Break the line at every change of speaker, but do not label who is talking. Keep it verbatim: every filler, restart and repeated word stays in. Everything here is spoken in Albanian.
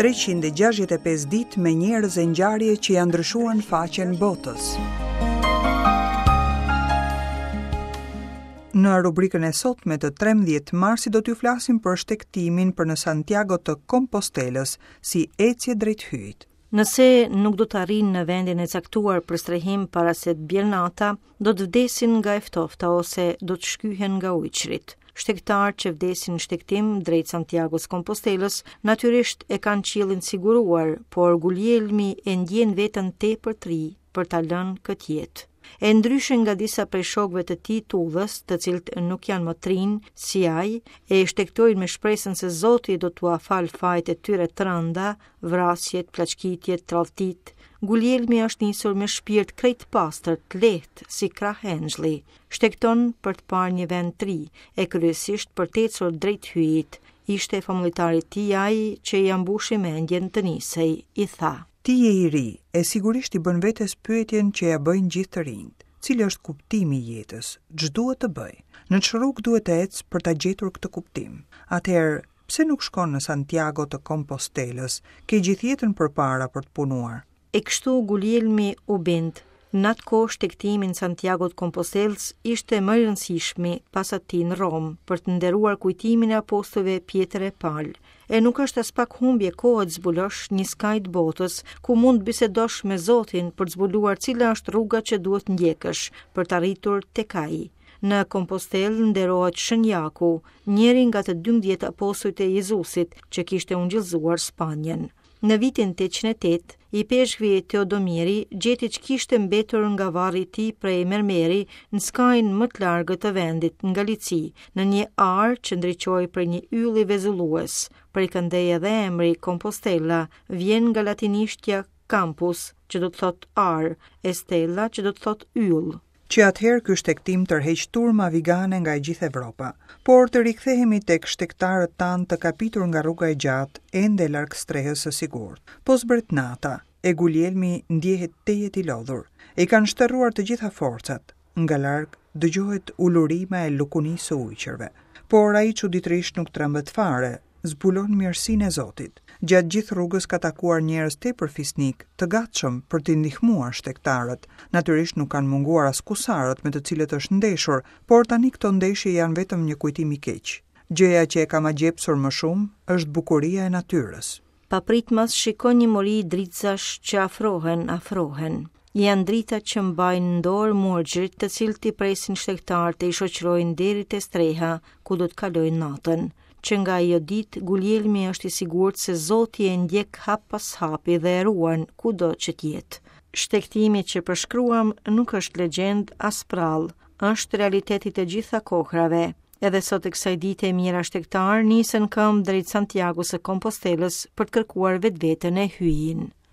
treqind e gjashtëdhjetë e pesë ditë me njerëz e ngjarje që janë ndryshuar faqen botës. Në rubrikën e sotme të trembëdhjetë marsit do t'ju flasim për shtektimin për në Santiago të Kompostelës si ecje drejt hyjit.
Nëse nuk do të arrin në vendin e caktuar për strehim para se të bjell nata, do të vdesin nga e ftofta ose do të shkyhen nga ujqrit. Shtektarë që vdesin në shtektim drejt Santiagos Kompostelës natyrisht e kanë qiellin siguruar, por Guglielmi e ndjen veten tepër të ri për ta lënë këtë jetë. E ndryshe nga disa prej shokëve të tij të udhës, të cilët nuk janë më trinj si ai, e shtektojnë me shpresën se Zoti do t'ua fal fajt e tyre të rënda, vrasjet, plaçkitjet, tradhtit. Guglielmi është nisur me shpirt krejt pastër, të lehtë si krah engjlli. Shtekton për të parë një vend të ri, e kryesisht për të ecur drejt hyjit. Ishte familjarit i tij ai që i ambushi mendjen të nisej, i tha:
Ti je i ri, e sigurisht i bën vetes pyetjen që ja bëjnë gjithë të rinjt. Cili është kuptimi i jetës? Ç'duhet të bëj? Në ç'rrugë duhet të ec për ta gjetur këtë kuptim? Atëherë, pse nuk shkon në Santiago të Kompostelës? Ke gjithë jetën përpara për të punuar.
E kështu Guglielmi u bind. Në atë kohë shtektimin Santiago të Kompostelës ishte më i rëndësishmi pas atij në Rom për të nderuar kujtimin e apostujve Pjetër e Pal. E nuk është as pak humbje kohë të zbulosh një skaj të botës ku mund të bisedosh me Zotin për të zbuluar cila është rruga që duhet ndjekësh për të arritur tek ai. Në Kompostelë nderohet Shën Jaku, njëri nga të dymbëdhjetë apostujt e Jezusit që kishte ungjillëzuar Spanjen. Në vitin tetëqind e tetë, i peshkvi Teodomiri gjeti që kishte mbetur nga varri i tij prej mermeri në skajin më të largët të vendit, në Galici, në një ar që ndriqoi për një yll i vezullues. Përkëndej edhe emri Compostela vjen nga latinishtja campus, që do të thotë ar, e stella, që do të thotë yll.
Që atëherë ky shtektim tërheq turma vigane nga e gjithë Evropa. Por të rikthehemi tek shtektarët tanë të kapitur nga rruga e gjatë, ende larg strehës së sigurt. Po zbret nata, e Guglielmi ndjehet tejet i lodhur. E kanë shterruar të gjitha forcat. Nga larg dëgjohet ulurima e lukunisë së ujqërve. Por ai çuditërisht nuk trembet fare, zbulon mirësinë e Zotit. Gjatë gjithë rrugës ka takuar njerëz tepër fisnik, të gatshëm për t'i ndihmuar shtektarët. Natyrisht nuk kanë munguar as kusarët me të cilët është ndeshur, por tani këto ndeshje janë vetëm një kujtim i keq. Gjëja që e ka magjepsur më shumë është bukuria e natyrës.
Papritmas shikon një mori dritëzash që afrohen, afrohen. Janë drita që mbajnë në dorë murgjrit të cilët i presin shtektarët e i shoqërojnë deri te streha ku do të kalojnë natën. Që nga ajo ditë Guglielmi është i sigurt se Zoti e ndjek hap pas hapi dhe e ruan kudo që të jetë. Shtektimi që përshkruam nuk është legjend as prallë, është realiteti të gjitha kohërave. Edhe sot e kësaj dite mijëra shtektar nisen këmbë drejt Santiagos së Kompostelës për të kërkuar vetveten e hyjin.